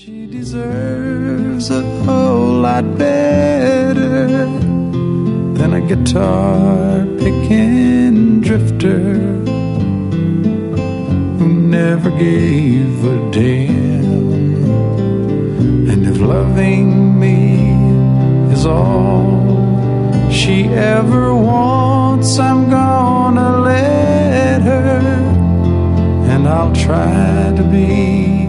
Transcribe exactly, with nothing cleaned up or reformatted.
She deserves a whole lot better than a guitar picking drifter who never gave a damn. And if loving me is all she ever wants, I'm gonna let her, and I'll try to be